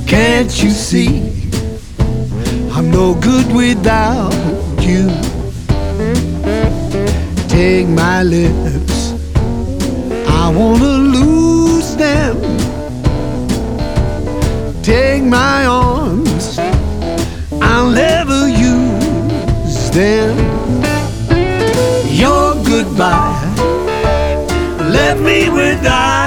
Can't you see I'm no good without you? Take my lips, I wanna lose them. Take my arms, I'll never use them. Your goodbye left me without